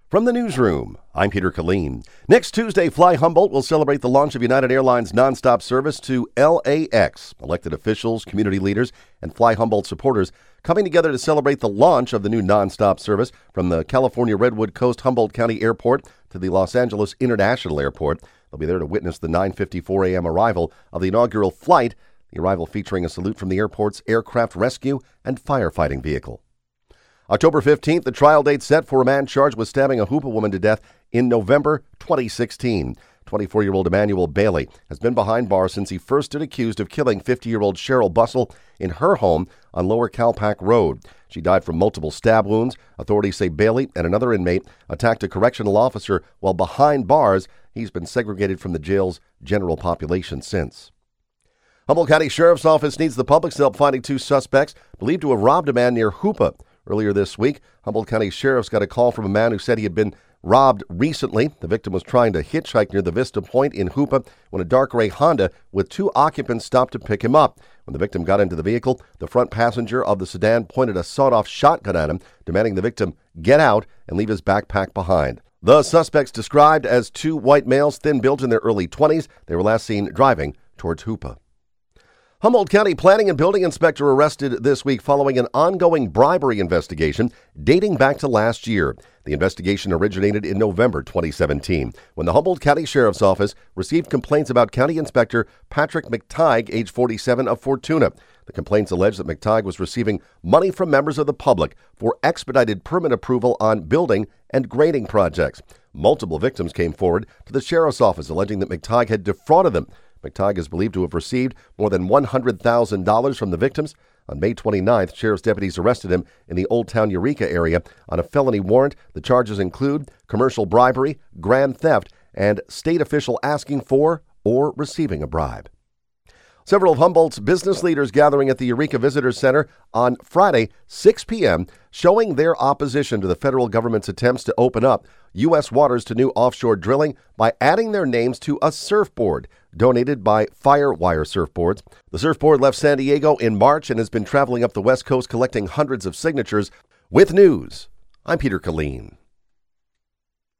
From the newsroom, I'm Peter Killeen. Next Tuesday, Fly Humboldt will celebrate the launch of United Airlines nonstop service to LAX. Elected officials, community leaders, and Fly Humboldt supporters coming together to celebrate the launch of the new nonstop service from the California Redwood Coast Humboldt County Airport to the Los Angeles International Airport. They'll be there to witness the 9:54 a.m. arrival of the inaugural flight, the arrival featuring a salute from the airport's aircraft rescue and firefighting vehicle. October 15th, the trial date set for a man charged with stabbing a Hoopa woman to death in November 2016. 24-year-old Emmanuel Bailey has been behind bars since he first stood accused of killing 50-year-old Cheryl Bussell in her home on Lower Calpac Road. She died from multiple stab wounds. Authorities say Bailey and another inmate attacked a correctional officer while behind bars. He's been segregated from the jail's general population since. Humboldt County Sheriff's Office needs the public's help finding two suspects believed to have robbed a man near Hoopa. Earlier this week, Humboldt County Sheriff's got a call from a man who said he had been robbed recently. The victim was trying to hitchhike near the Vista Point in Hoopa when a dark gray Honda with two occupants stopped to pick him up. When the victim got into the vehicle, the front passenger of the sedan pointed a sawed-off shotgun at him, demanding the victim get out and leave his backpack behind. The suspects described as two white males, thin-built in their early 20s. They were last seen driving towards Hoopa. Humboldt County Planning and Building Inspector arrested this week following an ongoing bribery investigation dating back to last year. The investigation originated in November 2017 when the Humboldt County Sheriff's Office received complaints about County Inspector Patrick McTighe, age 47, of Fortuna. The complaints allege that McTighe was receiving money from members of the public for expedited permit approval on building and grading projects. Multiple victims came forward to the Sheriff's Office alleging that McTighe had defrauded them. McTighe is believed to have received more than $100,000 from the victims. On May 29th, sheriff's deputies arrested him in the Old Town Eureka area on a felony warrant. The charges include commercial bribery, grand theft, and state official asking for or receiving a bribe. Several of Humboldt's business leaders gathering at the Eureka Visitor Center on Friday, 6 p.m., showing their opposition to the federal government's attempts to open up U.S. waters to new offshore drilling by adding their names to a surfboard donated by Firewire Surfboards. The surfboard left San Diego in March and has been traveling up the West Coast collecting hundreds of signatures. With news, I'm Peter Killeen.